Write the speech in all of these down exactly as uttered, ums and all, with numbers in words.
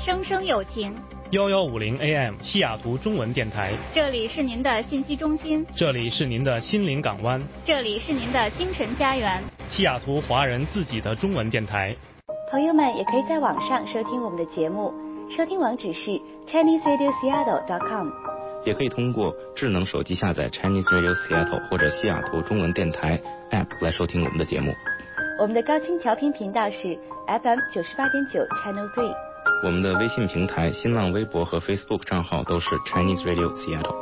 声声有情。 幺幺五零 A M 西雅图中文电台， 这里是您的信息中心， 这里是您的心灵港湾， 这里是您的精神家园， 西雅图华人自己的中文电台。 朋友们也可以在网上收听我们的节目，收听网址是 Chinese Radio Seattle dot com， 也可以通过智能手机下载 Chinese Radio Seattle 或者西雅图中文电台 App 来收听我们的节目。 我们的高清调频频道是 F M 九十八点九 Channel Three。 我们的微信平台、新浪微博和 Facebook 账号都是 Chinese Radio Seattle。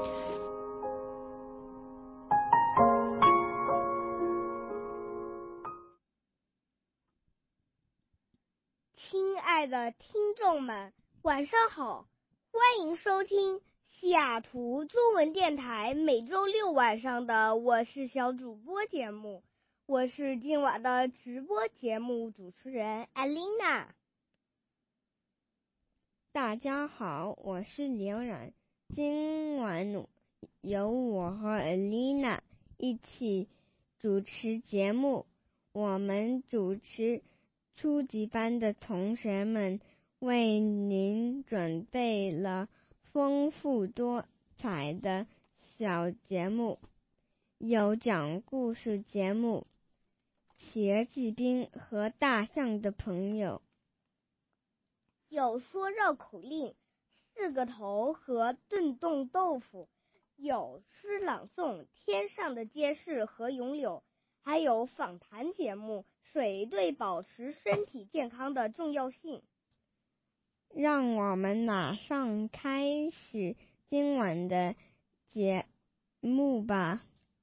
亲爱的听众们，晚上好，欢迎收听西雅图中文电台每周六晚上的我是小主播节目，我是今晚的直播节目主持人艾琳娜。 大家好，我是刘冉。今晚由我和艾琳娜一起主持节目。我们主持初级班的同学们为您准备了丰富多彩的小节目，有讲故事节目《企鹅骑兵和大象的朋友》， 有说绕口令、四个头和炖冻豆腐，有诗朗诵、天上的街市和咏柳，还有访谈节目水对保持身体健康的重要性。 让我们马上开始今晚的节目吧。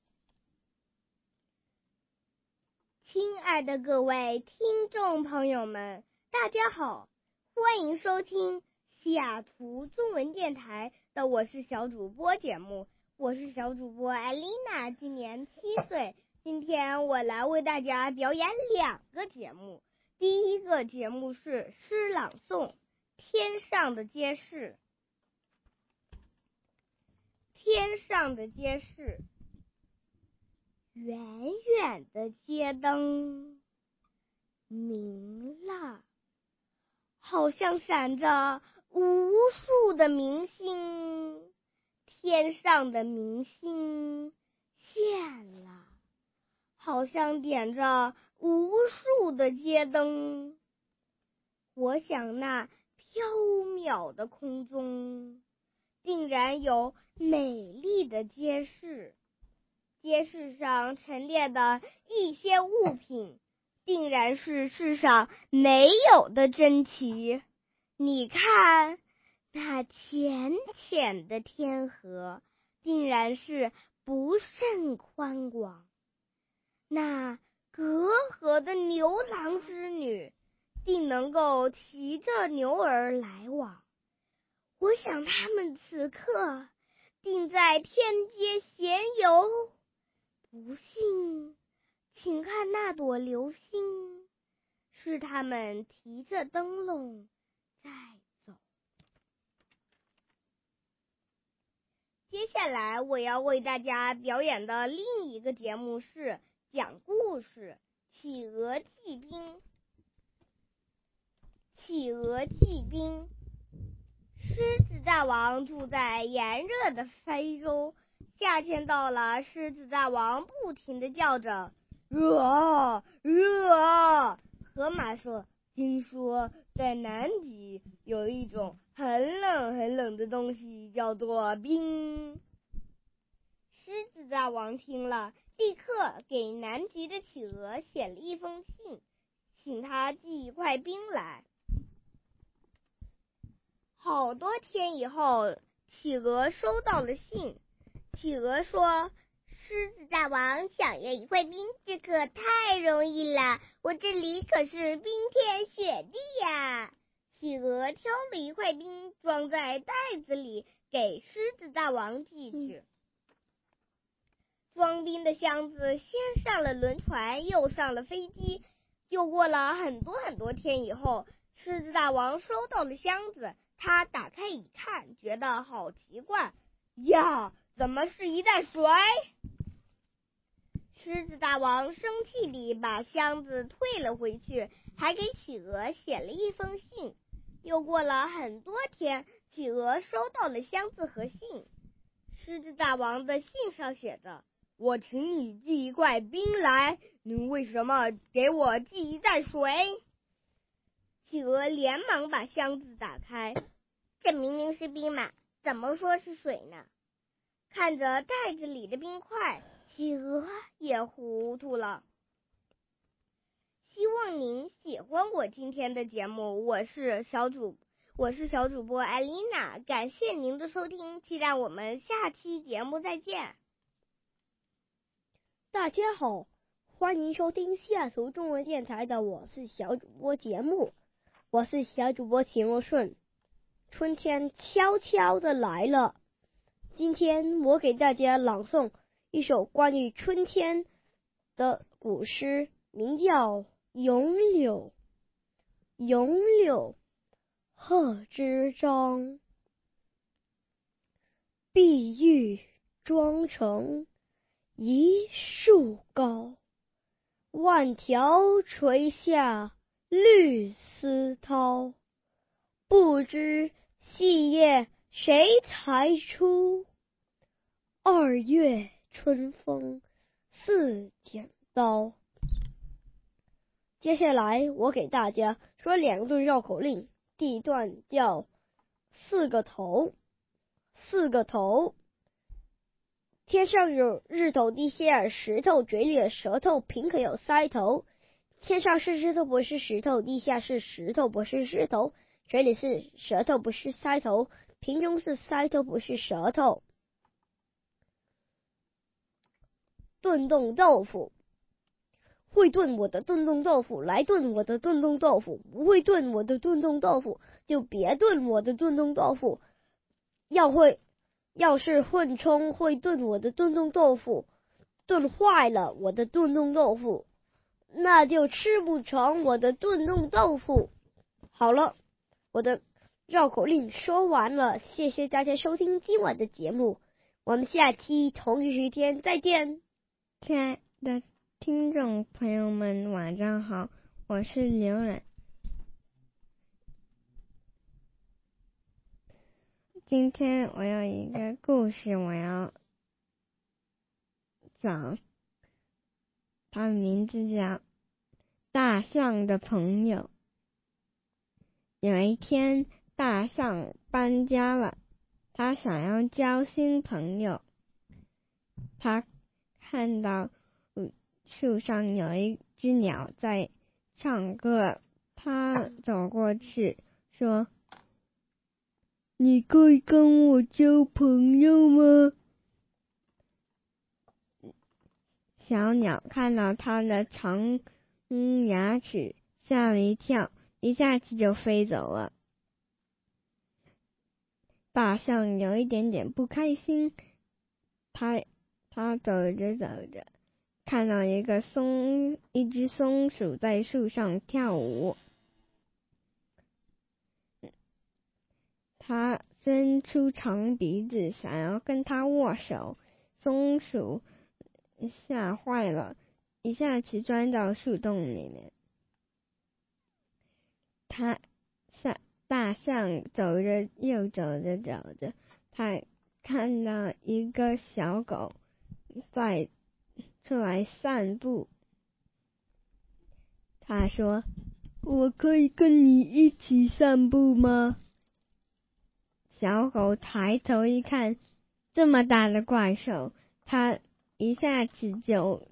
亲爱的各位听众朋友们，大家好，欢迎收听西雅图中文电台的我是小主播节目，我是小主播艾丽娜，今年七岁。今天我来为大家表演两个节目，第一个节目是诗朗诵，天上的街市。天上的街市，远远的街灯明了，好像闪着无数的明星，天上的明星现了，好像点着无数的街灯。我想那飘渺的空中定然有美丽的街市，街市上陈列的一些物品定然是世上没有的珍奇。你看，那浅浅的天河定然是不甚宽广，那隔河的牛郎织女定能够骑着牛儿来往。我想他们此刻定在天街闲游，不信请看那朵流星，是他们提着灯笼在走。接下来我要为大家表演的另一个节目是讲故事《企鹅骑兵》。企鹅骑兵，狮子大王住在炎热的非洲，夏天到了，狮子大王不停地叫着热啊热啊。河马说，听说在南极有一种很冷很冷的东西叫做冰。狮子大王听了，立刻给南极的企鹅写了一封信，请他寄一块冰来。好多天以后，企鹅收到了信。企鹅说，狮子大王想要一块冰，这可太容易了，我这里可是冰天雪地呀。企鹅挑了一块冰，装在袋子里，给狮子大王寄去。装冰的箱子先上了轮船，又上了飞机。又过了很多很多天以后，狮子大王收到了箱子，他打开一看，觉得好奇怪呀，怎么是一袋水？狮子大王生气地把箱子退了回去，还给企鹅写了一封信。 又过了很多天，企鹅收到了箱子和信。狮子大王的信上写着：我请你寄一块冰来，你为什么给我寄一袋水？企鹅连忙把箱子打开，这明明是冰嘛，怎么说是水呢？看着袋子里的冰块，企鹅也糊涂了。希望您喜欢我今天的节目，我是小主我是小主播艾丽娜，感谢您的收听，期待我们下期节目再见。 大家好，欢迎收听西雅图中文电台的我是小主播节目，我是小主播田若顺。春天悄悄的来了，今天我给大家朗诵一首关于春天的古诗，名叫《咏柳》。咏柳，贺知章。碧玉妆成一树高，万条垂下绿丝绦。不知细叶谁裁出？二月春风似剪刀。接下来我给大家说两段绕口令，第一段叫四个头。四个头，天上有日头，地下有石头，嘴里有舌头，瓶口有塞头。天上是石头不是石头，地下是石头不是石头，嘴里是舌头不是塞头，瓶中是塞头不是舌头。炖冻豆腐，会炖我的炖冻豆腐，来炖我的炖冻豆腐，不会炖我的炖冻豆腐，就别炖我的炖冻豆腐。要会，要是混充会炖我的炖冻豆腐，炖坏了我的炖冻豆腐，那就吃不成我的炖冻豆腐。好了，我的绕口令说完了，谢谢大家收听今晚的节目，我们下期同一时间再见。 亲爱的听众朋友们，晚上好，我是刘冉。今天我有一个故事，我要讲，它的名字叫《大象的朋友》。有一天，大象搬家了，他想要交新朋友。他看到树上有一只鸟在唱歌，他走过去说：你可以跟我交朋友吗？小鸟看到它的长牙齿，吓了一跳，一下子就飞走了。大象有一点点不开心，它它走着走着，看到一个松一只松鼠在树上跳舞。他伸出长鼻子，想要跟他握手，松鼠吓坏了，一下子钻到树洞里面。他大大象走着又走着走着，他看到一个小狗在出来散步。他说：我可以跟你一起散步吗？小狗抬头一看，这么大的怪兽，它一下子就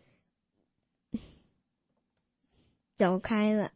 走开了。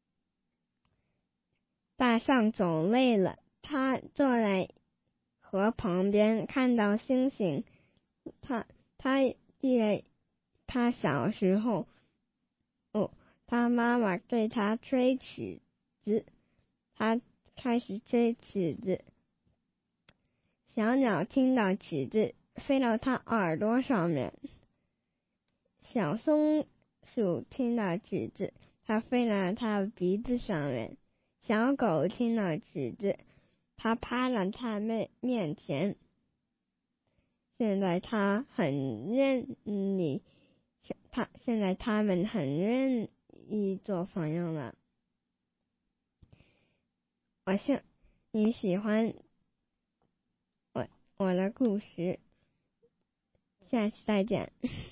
大象走累了，它坐在河旁边，看到星星。它它记得它小时候，哦，它妈妈对它吹曲子，它开始吹曲子。小鸟听到曲子，飞到它耳朵上面。小松鼠听到曲子，它飞到它的鼻子上面。小狗听到曲子，它趴在它面面前。现在它很愿意，它现在它们很愿意做朋友了。 我希你喜欢我我的故事，下期再见。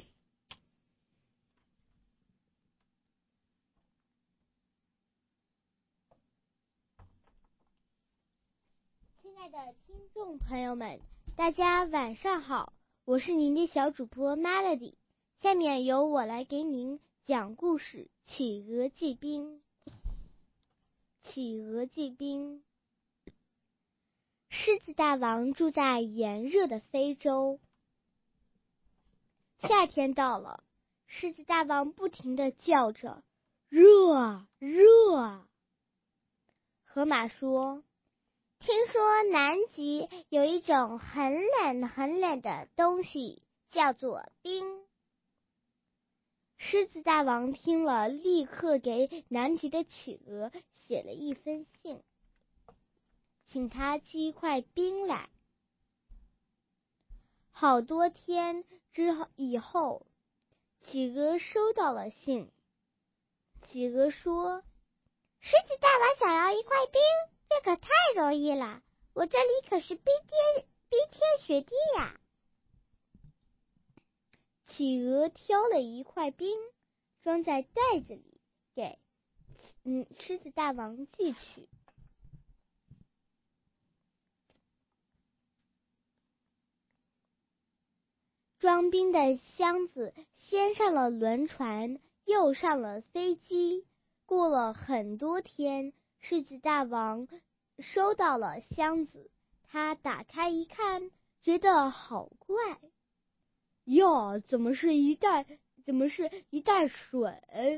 亲爱的听众朋友们，大家晚上好，我是您的小主播 Melody， 下面由我来给您讲故事《企鹅记冰》。企鹅记冰。狮子大王住在炎热的非洲。夏天到了，狮子大王不停地叫着：“热啊，热啊！”河马说：“听说南极有一种很冷很冷的东西，叫做冰。”狮子大王听了，立刻给南极的企鹅写了一封信，请他寄一块冰来。好多天之后以后，企鹅收到了信。企鹅说：“狮子大王想要一块冰，这可太容易了，我这里可是冰天冰天雪地呀。”企鹅挑了一块冰，装在袋子里，给嗯狮子大王寄去。装冰的箱子先上了轮船，又上了飞机。过了很多天，狮子大王收到了箱子，他打开一看，觉得好怪。哟，怎么是一袋怎么是一袋水？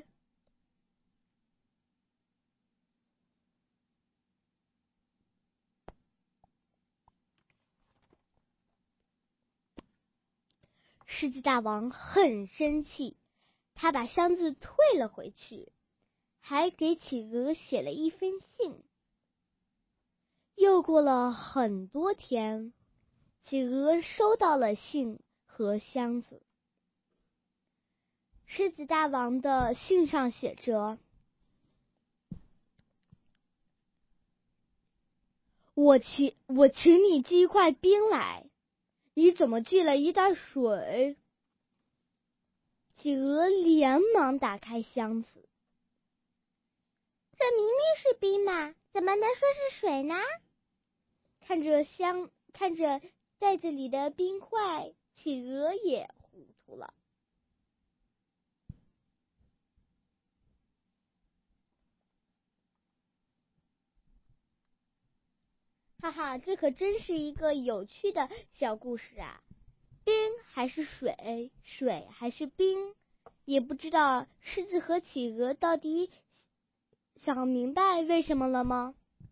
狮子大王很生气，他把箱子退了回去，还给企鹅写了一封信。又过了很多天，企鹅收到了信和箱子。狮子大王的信上写着：“我请我请你寄一块冰来，你怎么寄了一袋水？”企鹅连忙打开箱子，这明明是冰嘛，怎么能说是水呢？看着箱，看着袋子里的冰块，企鹅也糊涂了。哈哈，这可真是一个有趣的小故事啊！冰还是水，水还是冰，也不知道狮子和企鹅到底想明白为什么了吗？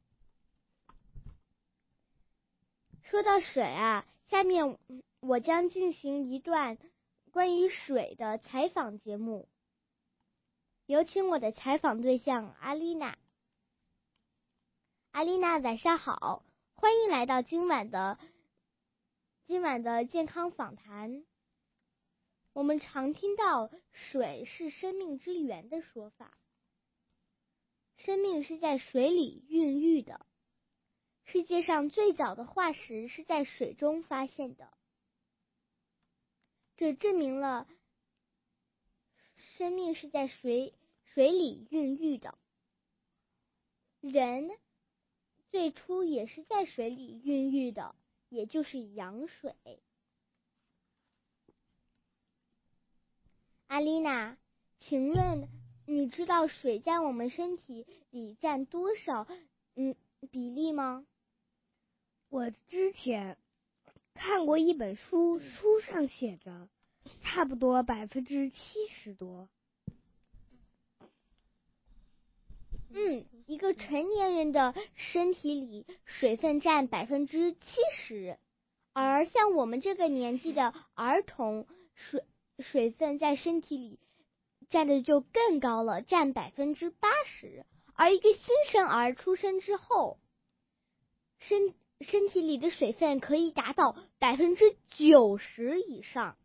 说到水啊，下面我将进行一段关于水的采访节目，有请我的采访对象阿丽娜。阿丽娜，晚上好，欢迎来到今晚的今晚的健康访谈。我们常听到水是生命之源的说法，生命是在水里孕育的。世界上最早的化石是在水中发现的，这证明了生命是在水水里孕育的。人最初也是在水里孕育的，也就是羊水。阿丽娜，请问你知道水在我们身体里占多少嗯比例吗？ 我之前看过一本书，书上写着差不多百分之七十多。 嗯，一个成年人的身体里水分占百分之七十，而像我们这个年纪的儿童，水水分在身体里占的就更高了，占百分之八十。而一个新生儿出生之后，身身体里的水分可以达到百分之九十以上。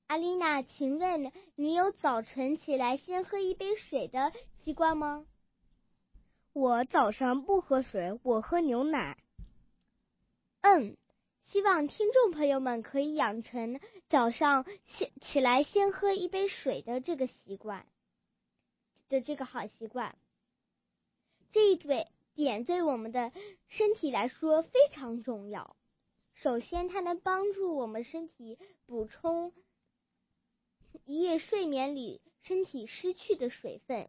阿丽娜，请问你有早晨起来先喝一杯水的习惯吗？ 我早上不喝水，我喝牛奶。 嗯，希望听众朋友们可以养成早上先起来先喝一杯水的这个习惯的这个好习惯。这一点对我们的身体来说非常重要。首先，它能帮助我们身体补充一夜睡眠里身体失去的水分，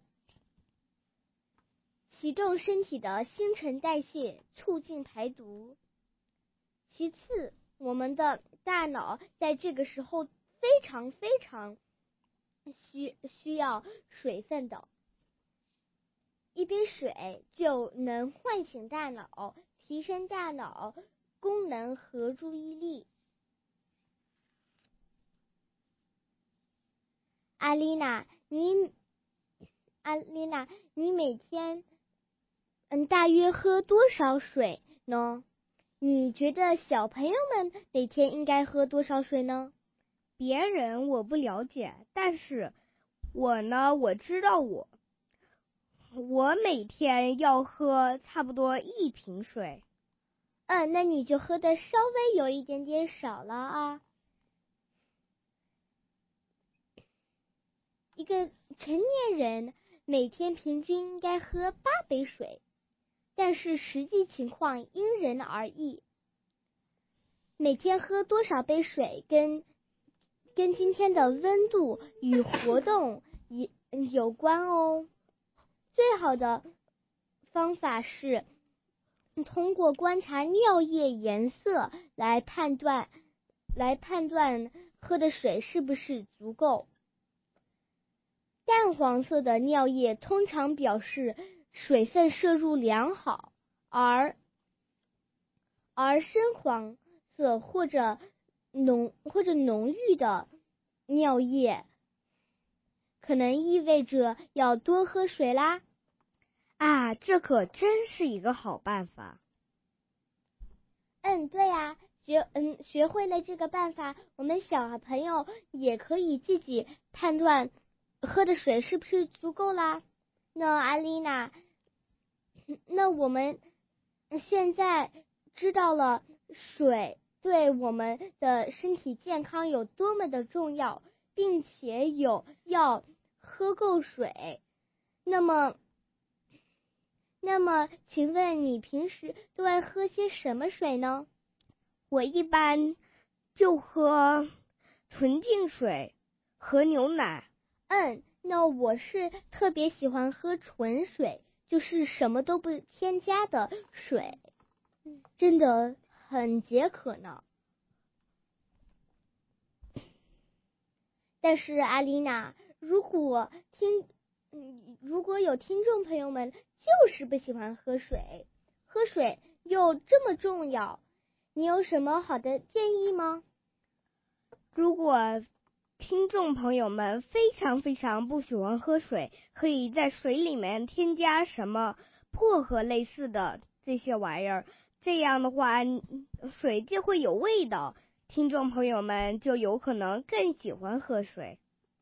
启动身体的新陈代谢，促进排毒。其次，我们的大脑在这个时候非常非常需需要水分的，一杯水就能唤醒大脑，提升大脑功能和注意力。阿丽娜，你阿丽娜，你每天嗯大约喝多少水呢？你觉得小朋友们每天应该喝多少水呢？ 别人我不了解，但是我呢，我知道我我每天要喝差不多一瓶水。 嗯，那你就喝的稍微有一点点少了啊。一个成年人每天平均应该喝八杯水，但是实际情况因人而异。每天喝多少杯水跟跟今天的温度与活动也有关哦。最好的方法是通过观察尿液颜色来判断来判断喝的水是不是足够。淡黄色的尿液通常表示水分摄入良好，而而深黄色或者浓或者浓郁的尿液可能意味着要多喝水啦。 啊，这可真是一个好办法。 嗯，对呀、啊，学嗯学会了这个办法，我们小朋友也可以自己判断喝的水是不是足够啦。那阿丽娜，那我们现在知道了水对我们的身体健康有多么的重要，并且有要喝够水。那么那么请问你平时都爱喝些什么水呢？ 我一般就喝纯净水和牛奶。 嗯，那我是特别喜欢喝纯水，就是什么都不添加的水，真的很解渴呢。但是阿丽娜，如果听嗯如果有听众朋友们就是不喜欢喝水，喝水又这么重要，你有什么好的建议吗？ 如果听众朋友们非常非常不喜欢喝水，可以在水里面添加什么薄荷类似的这些玩意儿，这样的话水就会有味道，听众朋友们就有可能更喜欢喝水。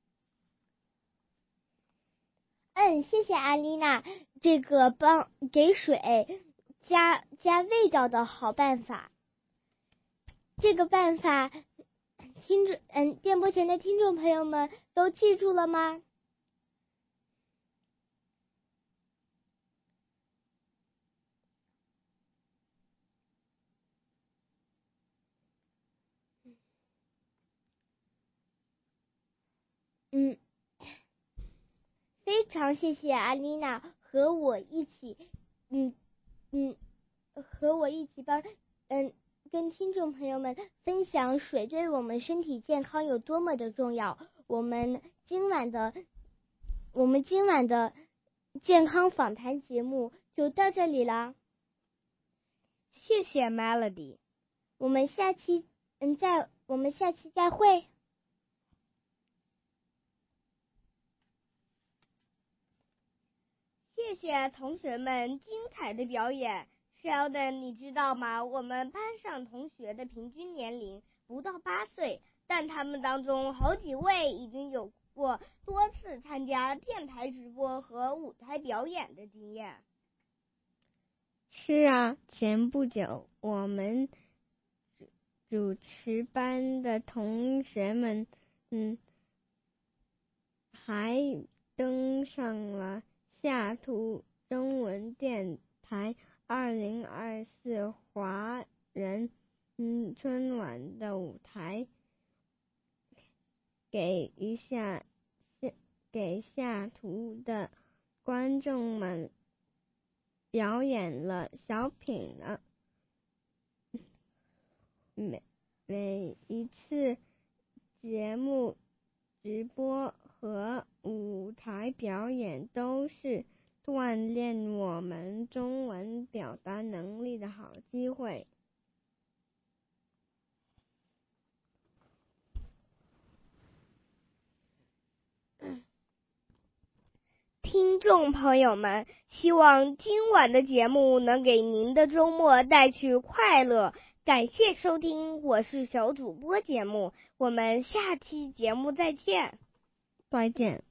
嗯，谢谢阿丽娜这个帮给水加加味道的好办法。这个办法听众嗯电波前的听众朋友们都记住了吗？嗯，非常谢谢阿丽娜和我一起嗯嗯和我一起帮嗯跟听众朋友们分享水对我们身体健康有多么的重要。我们今晚的我们今晚的健康访谈节目就到这里了。 谢谢 Melody， 我们下期嗯再我们下期再会。 谢谢同学们精彩的表演。Sheldon， 你知道吗？我们班上同学的平均年龄不到八岁， 但他们当中好几位已经有过多次参加电台直播和舞台表演的经验。 是啊，前不久我们主持班的同学们，嗯，还登上了西雅图中文电台二零二四华人嗯春晚的舞台，给一下给西雅图的观众们表演了小品呢。每每一次节目直播和舞台表演都是锻炼我们中文表达能力的好机会。 听众朋友们，希望今晚的节目能给您的周末带去快乐。感谢收听，我是小主播节目，我们下期节目再见。 再见。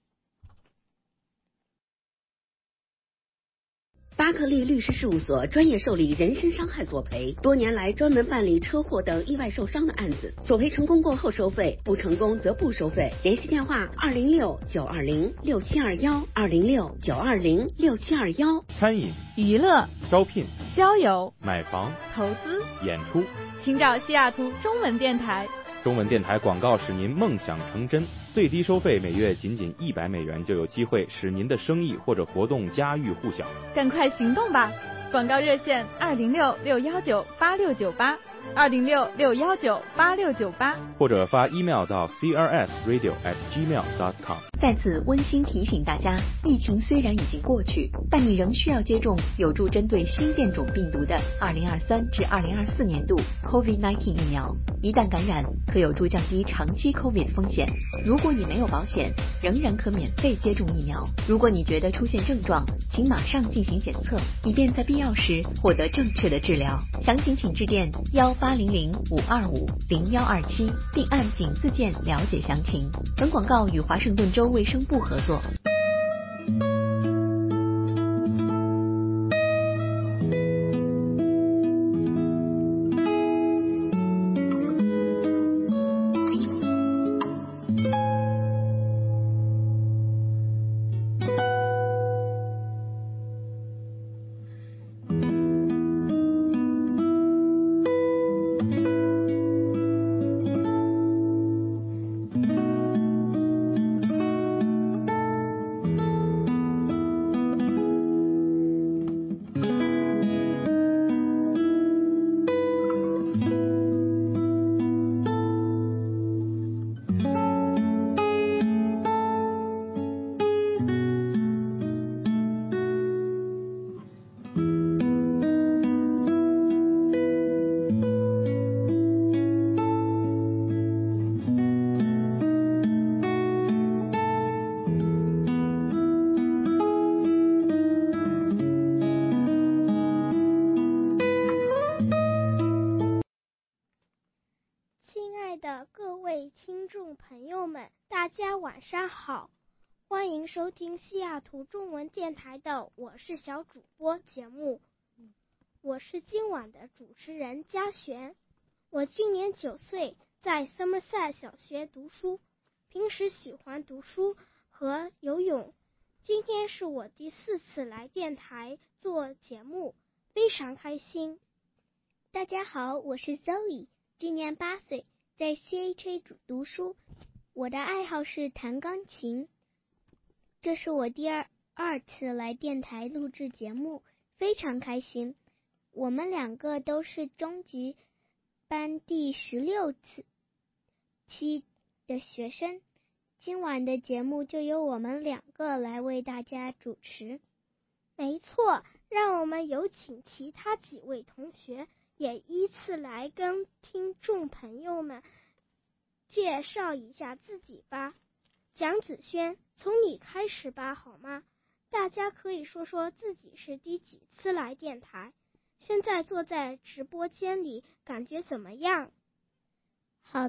巴克利律师事务所专业受理人身伤害索赔，多年来专门办理车祸等意外受伤的案子，索赔成功过后收费，不成功则不收费。联系电话二零六九二零六七二幺二零六九二零六七二幺。 餐饮、 娱乐、 招聘、 交友、 买房、 投资、 演出， 请找西雅图中文电台。 中文电台广告使您梦想成真，最低收费每月仅仅一百美元，就有机会使您的生意或者活动家喻户晓。 赶快行动吧！广告热线二零六六幺九八六九八，二零六六幺九八六九八， 或者发 email 到 c r s radio at gmail dot com。 在此温馨提醒大家，疫情虽然已经过去，但你仍需要接种有助针对新变种病毒的二零二三至二零二四年度 COVID 十九 疫苗。一旦感染，可有助降低长期 COVID 风险。如果你没有保险，仍然可免费接种疫苗。如果你觉得出现症状，请马上进行检测，以便在必要时获得正确的治疗。详情请致电幺八零零五二五零幺二七，并按井字键了解详情。本广告与华盛顿州卫生部合作。 朋友们，大家晚上好，欢迎收听西雅图中文电台的我是小主播节目，我是今晚的主持人嘉璇。我今年九岁，在 Somerset 小学读书，平时喜欢读书和游泳。今天是我第四次来电台做节目，非常开心。 大家好，我是 Zoe， 今年八岁，在 C H A 读书。我的爱好是弹钢琴。这是我第二二次来电台录制节目，非常开心。我们两个都是中级班第十六次期的学生，今晚的节目就由我们两个来为大家主持。 没错，让我们有请其他几位同学也依次来跟听众朋友们介绍一下自己吧。蒋子轩，从你开始吧，好吗？大家可以说说自己是第几次来电台，现在坐在直播间里感觉怎么样？ 好的，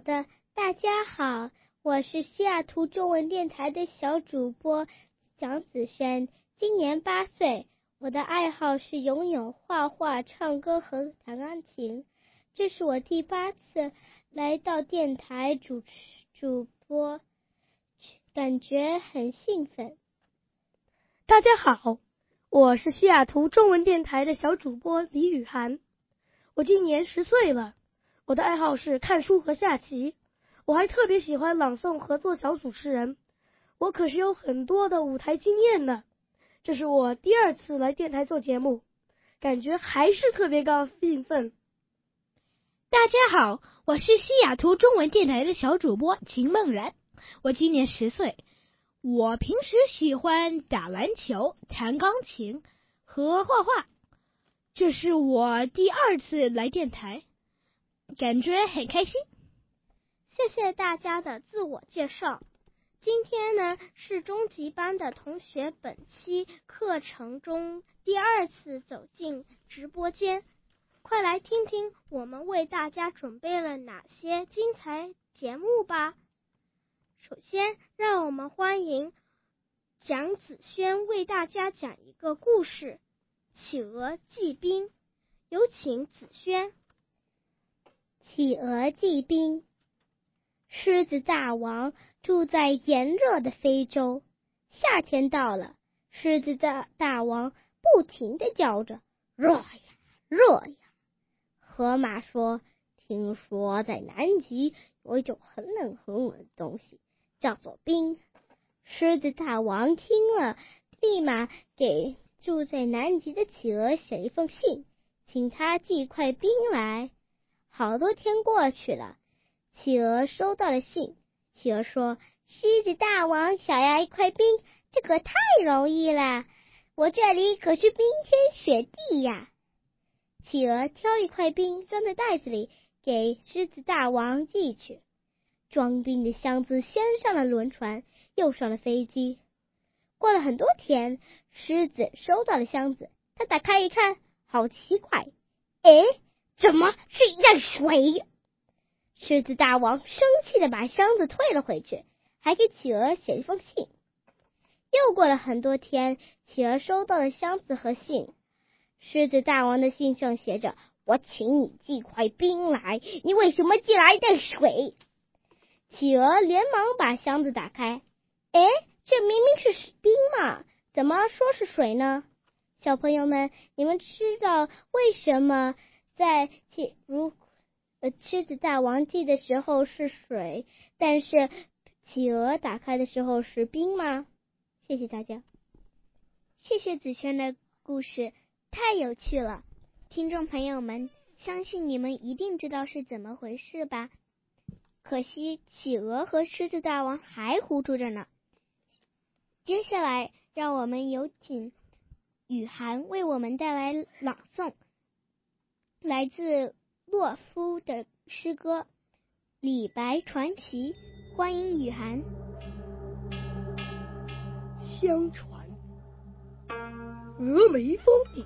大家好，我是西雅图中文电台的小主播蒋子轩，今年八岁。我的爱好是游泳、画画、唱歌和弹钢琴。这是我第八次来到电台主持主播，感觉很兴奋。 大家好，我是西雅图中文电台的小主播李雨涵，我今年十岁了。我的爱好是看书和下棋，我还特别喜欢朗诵和做小主持人，我可是有很多的舞台经验呢。这是我第二次来电台做节目，感觉还是特别高兴奋。 大家好，我是西雅图中文电台的小主播秦梦然，我今年十岁。我平时喜欢打篮球、弹钢琴和画画。这是我第二次来电台，感觉很开心。 谢谢大家的自我介绍。今天呢是中级班的同学本期课程中第二次走进直播间，快来听听我们为大家准备了哪些精彩节目吧。首先，让我们欢迎蒋子轩为大家讲一个故事《企鹅祭冰》，有请子轩。 企鹅祭冰。狮子大王住在炎热的非洲，夏天到了，狮子大大王不停地叫着，热呀热呀。河马说，听说在南极有一种很冷很冷的东西，叫做冰。狮子大王听了，立马给住在南极的企鹅写一封信，请他寄一块冰来。好多天过去了，企鹅收到了信。企鹅说，狮子大王想要一块冰，这可太容易了，我这里可是冰天雪地呀。企鹅挑一块冰装在袋子里，给狮子大王寄去。装冰的箱子先上了轮船，又上了飞机。过了很多天，狮子收到了箱子，他打开一看，好奇怪，诶，怎么是一袋水？狮子大王生气地把箱子退了回去，还给企鹅写一封信。又过了很多天，企鹅收到了箱子和信。狮子大王的信上写着，我请你寄块冰来，你为什么寄来一袋水？企鹅连忙把箱子打开，诶，这明明是冰嘛，怎么说是水呢？小朋友们，你们知道为什么在企如呃狮子大王寄的时候是水，但是企鹅打开的时候是冰吗？谢谢大家。 谢谢子轩的故事，太有趣了。听众朋友们，相信你们一定知道是怎么回事吧？可惜企鹅和狮子大王还糊涂着呢。接下来让我们有请雨涵为我们带来朗诵来自洛夫的诗歌《李白传奇》，欢迎雨涵。 相传峨眉峰顶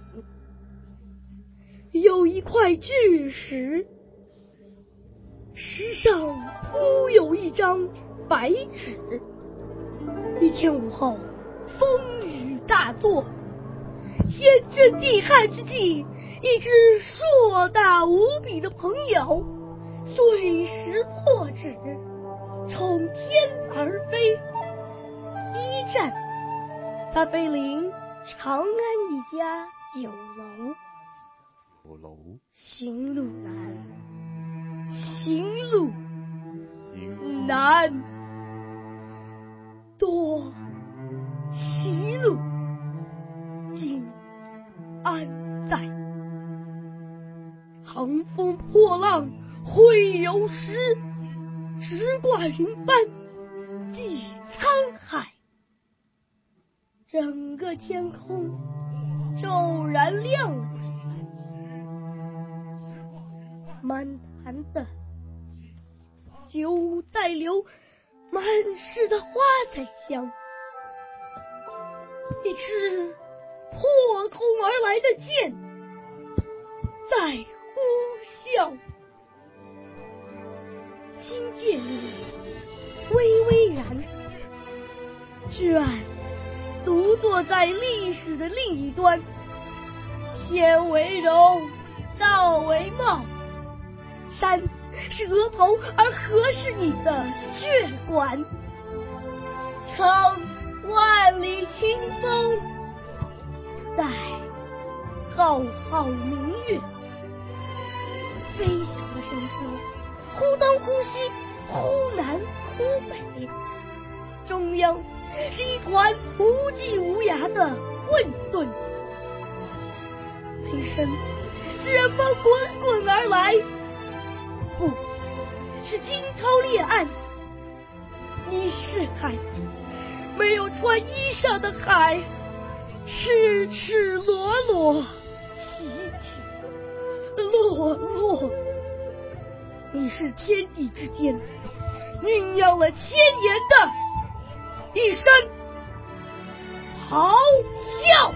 有一块巨石，石上铺有一张白纸。一天午后，风雨大作，天震地撼之际，一只硕大无比的鹏鸟碎石破纸，从天而飞。第一站，它飞临长安一家酒楼。 酒楼， 行路难，行路难，多歧路，今安在？航风破浪会有时，直挂云帆济沧海。整个天空骤然亮了起来，满坛的酒在流，满室的花在香。一支破空而来的箭在呼啸， 轻渐入，微微然。居然独坐在历史的另一端，天为容，道为貌。山是额头，而河是你的血管。乘万里清风，在浩浩明月。飞翔的山坡，忽东忽西，忽南忽北。中央是一团无际无涯的混沌。雷声自然风滚滚而来，不是惊涛裂岸。你是海，没有穿衣裳的海，赤赤裸裸，起起落落。你是天地之间酝酿了千年的一声咆哮。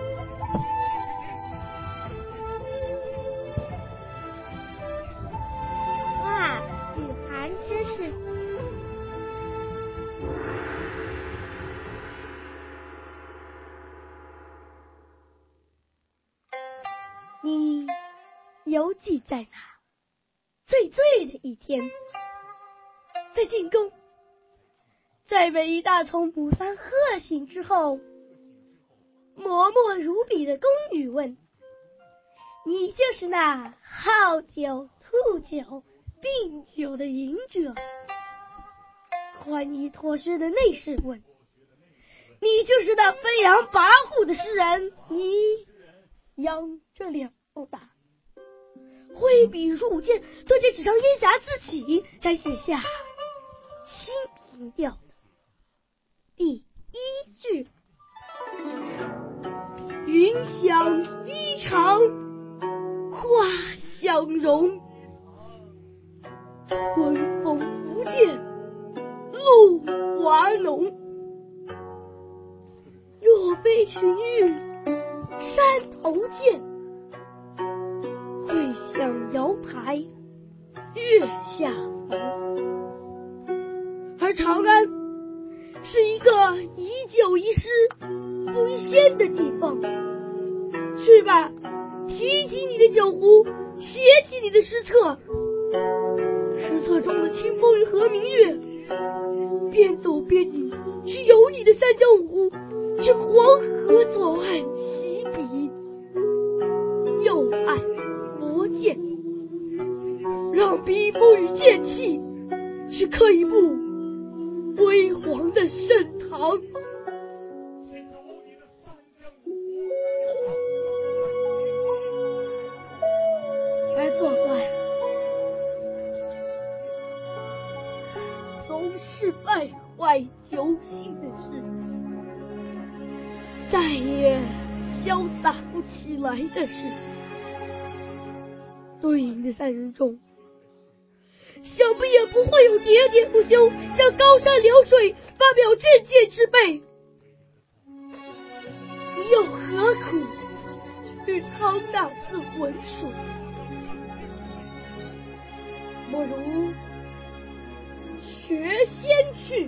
哇，雨涵真是你游记在哪？最醉的一天，在进宫，在被一大丛牡丹喝醒之后，默默如笔的宫女问：你就是那好酒、吐酒、病酒的饮者？宽衣脱靴的内侍问：你就是那飞扬跋扈的诗人？你扬着两头大，挥笔入剑，对这纸上烟霞自起，才写下清平调的第一句：云想衣裳花想容，春风拂槛露华浓。若非群玉山头见，会向瑶台月下逢。而长安是一个宜酒宜诗不宜仙的地方。去吧，提起你的酒壶，写起你的诗册，诗册中的清风与和明月，边走边吟，去游你的三江五湖，去黄河左岸起笔，右岸磨剑，让笔锋与剑气去刻一部辉煌的盛唐。而做官总是败坏酒性的事，再也潇洒不起来的事。对饮的三人中，想必也不会有喋喋不休向高山流水发表政见之辈，又何苦去趟那次浑水？不如学仙去，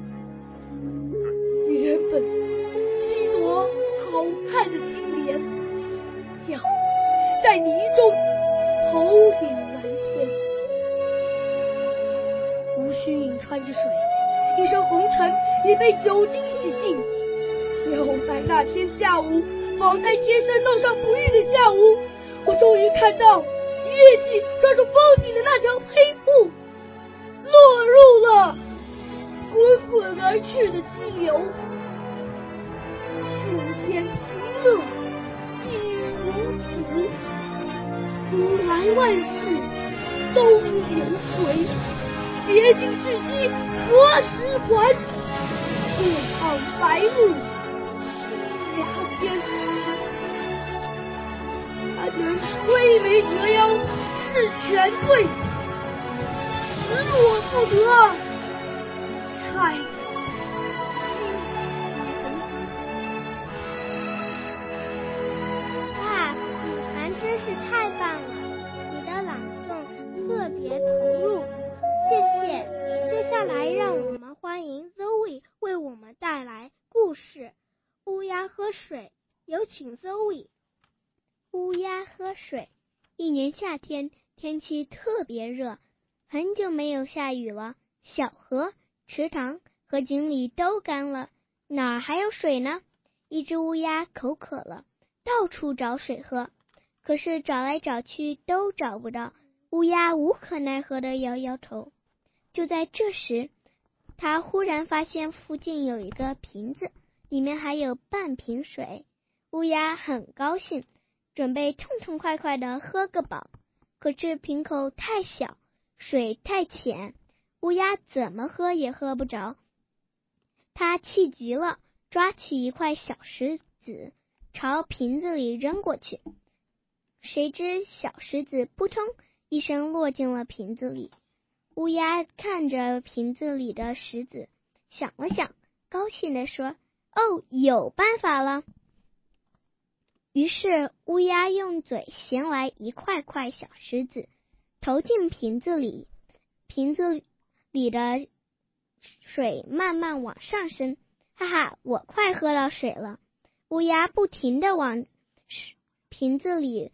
原本是一朵好看的青莲，脚在泥中头顶蓝天，无需饮穿着水，一身红尘已被酒精洗净。就在那天下午，宝在天山道上不遇的下午，我终于看到乐器抓住峰顶的那条黑布，落入了滚滚而去的溪流。世间情乐亦如此，古来万事都流水，别经去兮何时还？夜唱白露清崖间，但能吹眉折腰是全对，使我不得太心疼。哇，雨涵真是太棒了，你的朗诵特别投入，谢谢。 为我们带来故事《乌鸦喝水》，有请 Zoe。 乌鸦喝水。一年夏天，天气特别热，很久没有下雨了，小河、池塘和井里都干了，哪儿还有水呢？一只乌鸦口渴了，到处找水喝，可是找来找去都找不到，乌鸦无可奈何地摇摇头。就在这时，它忽然发现附近有一个瓶子，里面还有半瓶水。乌鸦很高兴，准备痛痛快快地喝个饱，可是瓶口太小，水太浅，乌鸦怎么喝也喝不着。它气急了，抓起一块小石子朝瓶子里扔过去，谁知小石子扑通一声落进了瓶子里。乌鸦看着瓶子里的石子，想了想，高兴地说：“哦，有办法了！”于是乌鸦用嘴衔来一块块小石子，投进瓶子里，瓶子里的水慢慢往上升。哈哈，我快喝到水了！乌鸦不停地往瓶子里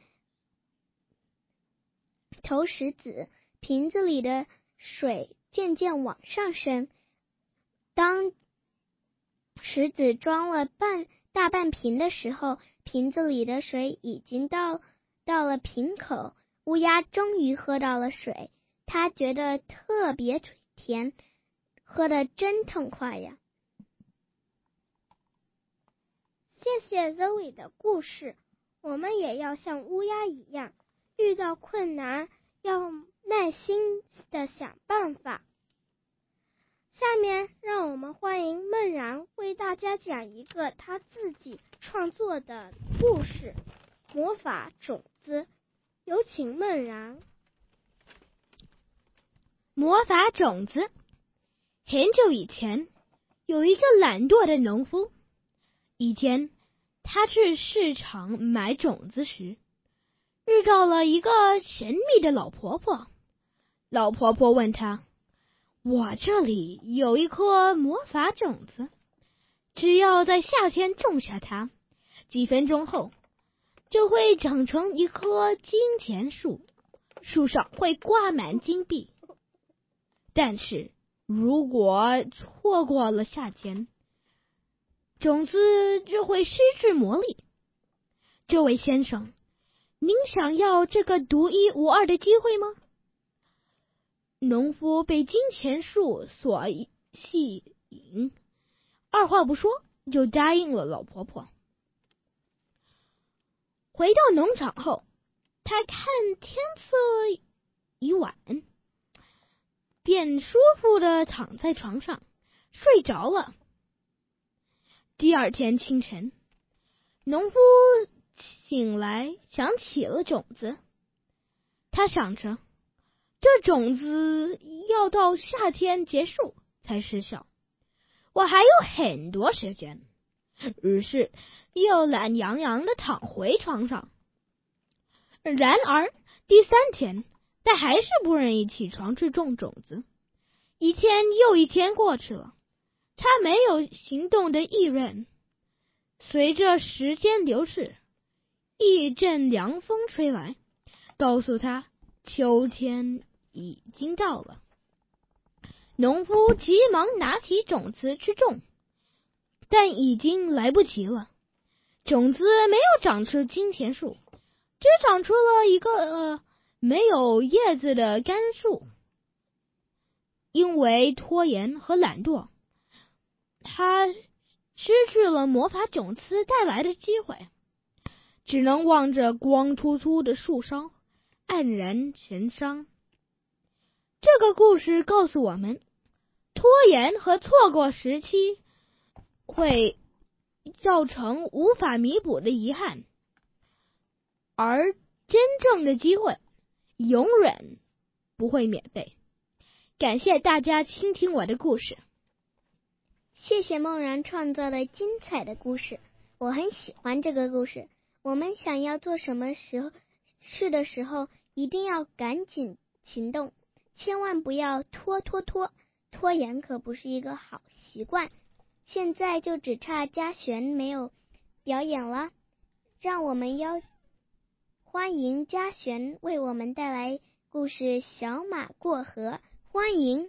投石子，瓶子里的水渐渐往上升。当石子装了半大半瓶的时候，瓶子里的水已经到到了瓶口。乌鸦终于喝到了水，它觉得特别甜，喝得真痛快呀！ 谢谢 Zoe 的故事，我们也要像乌鸦一样，遇到困难要耐心的想办法。下面让我们欢迎孟然为大家讲一个他自己创作的故事《魔法种子》，有请孟然。 魔法种子。很久以前，有一个懒惰的农夫。一天，他去市场买种子时，遇到了一个神秘的老婆婆。老婆婆问他：“我这里有一颗魔法种子，只要在夏天种下它，几分钟后就会长成一棵金钱树，树上会挂满金币。但是如果错过了夏天，种子就会失去魔力。这位先生，您想要这个独一无二的机会吗？”农夫被金钱树所吸引，二话不说就答应了老婆婆。回到农场后，他看天色已晚，便舒服地躺在床上睡着了。第二天清晨，农夫醒来，想起了种子。他想着，这种子要到夏天结束才失效，我还有很多时间，于是又懒洋洋地躺回床上。然而第三天，他还是不愿意起床去种种子。一天又一天过去了，他没有行动的意愿。随着时间流逝，一阵凉风吹来，告诉他秋天已经到了。农夫急忙拿起种子去种，但已经来不及了。种子没有长出金钱树，只长出了一个、呃、没有叶子的干树。因为拖延和懒惰，他失去了魔法种子带来的机会，只能望着光秃秃的树梢，黯然神伤。这个故事告诉我们，拖延和错过时期会造成无法弥补的遗憾，而真正的机会永远不会免费。感谢大家倾听我的故事。 谢谢梦然创作了精彩的故事，我很喜欢这个故事。我们想要做什么时候事的时候，一定要赶紧行动，千万不要拖拖拖，拖延可不是一个好习惯。 现在就只差嘉璇没有表演了，让我们邀欢迎嘉璇为我们带来故事《小马过河》。欢迎。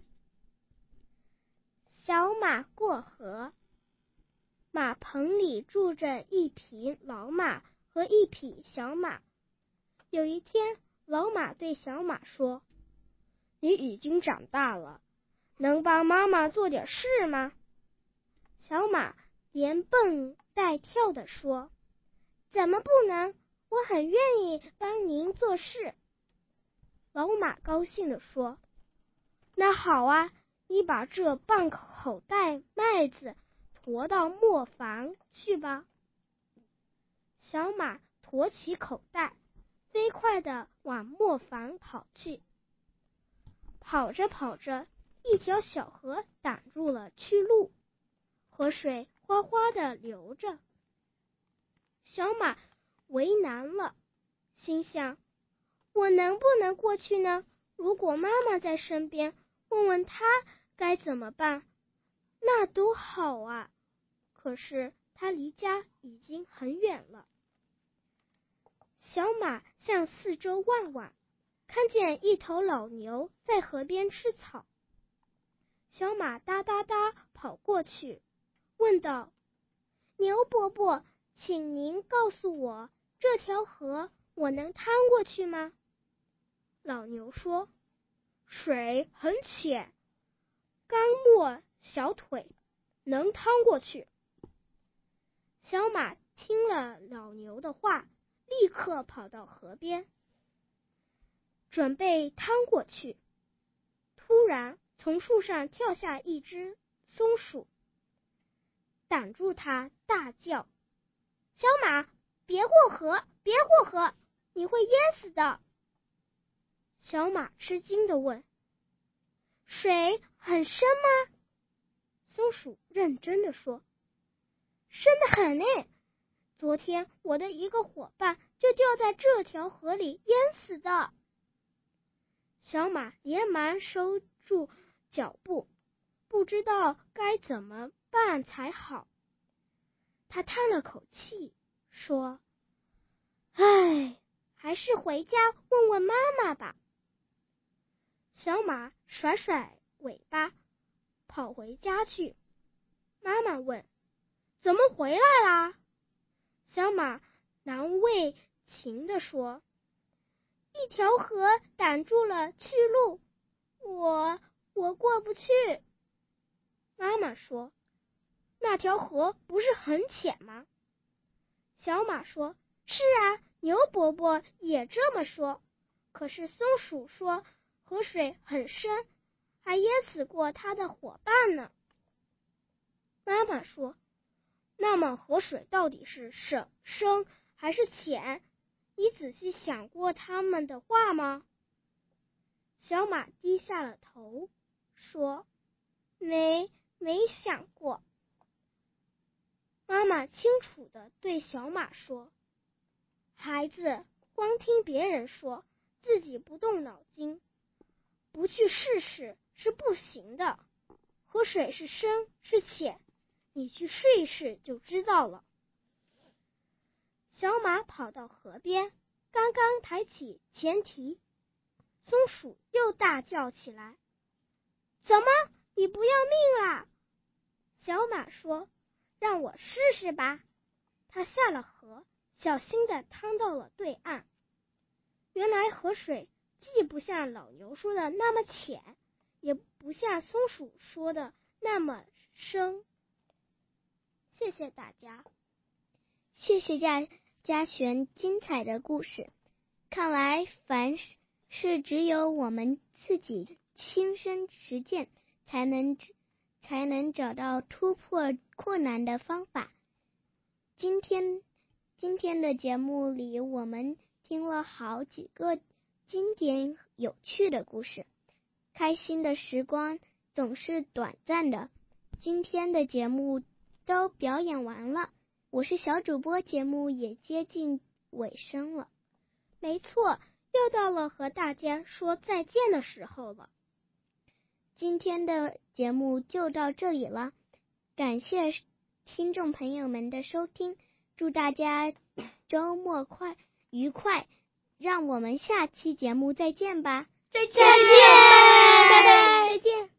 小马过河。马棚里住着一匹老马和一匹小马。有一天，老马对小马说：“你已经长大了，能帮妈妈做点事吗？”小马连蹦带跳地说：“怎么不能？我很愿意帮您做事。”老马高兴地说：“那好啊，你把这半口袋麦子驮到磨坊去吧。”小马驮起口袋，飞快地往磨坊跑去。跑着跑着，一条小河挡住了去路，河水哗哗地流着。小马为难了，心想：我能不能过去呢？如果妈妈在身边，问问她该怎么办，那多好啊！可是他离家已经很远了。小马向四周望望，看见一头老牛在河边吃草。小马哒哒哒跑过去，问道：“牛伯伯，请您告诉我，这条河我能趟过去吗？”老牛说：“水很浅，刚没小腿，能趟过去。”小马听了老牛的话，立刻跑到河边，准备趟过去。突然，从树上跳下一只松鼠，挡住它，大叫：“小马，别过河，别过河，你会淹死的！”小马吃惊地问：“水很深吗？”松鼠认真地说：“深得很呢，昨天我的一个伙伴就掉在这条河里淹死的。”小马连忙收住脚步，不知道该怎么办才好。他叹了口气，说：“唉，还是回家问问妈妈吧。”小马甩甩尾巴，跑回家去。妈妈问：“怎么回来啦？”小马难为情地说：“一条河挡住了去路，我我过不去。”妈妈说：“那条河不是很浅吗？”小马说：“是啊，牛伯伯也这么说。可是松鼠说河水很深，还淹死过他的伙伴呢。”妈妈说：“那么河水到底是深深还是浅？你仔细想过他们的话吗？”小马低下了头，说：“没没想过。”妈妈清楚地对小马说：“孩子，光听别人说，自己不动脑筋，不去试试是不行的。河水是深是浅，你去试一试就知道了。”小马跑到河边，刚刚抬起前蹄，松鼠又大叫起来：“怎么，你不要命啦？”小马说：“让我试试吧。”他下了河，小心地趟到了对岸。原来河水既不像老牛说的那么浅，也不像松鼠说的那么深。谢谢大家。 谢谢嘉嘉璇精彩的故事。看来凡是只有我们自己亲身实践，才能才能找到突破困难的方法。今天今天的节目里，我们听了好几个经典有趣的故事。开心的时光总是短暂的，今天的节目都表演完了，我是小主播，节目也接近尾声了。没错，又到了和大家说再见的时候了。今天的节目就到这里了， 感谢听众朋友们的收听，祝大家周末快愉快，让我们下期节目再见吧！ 再见， 再见，拜拜，再见。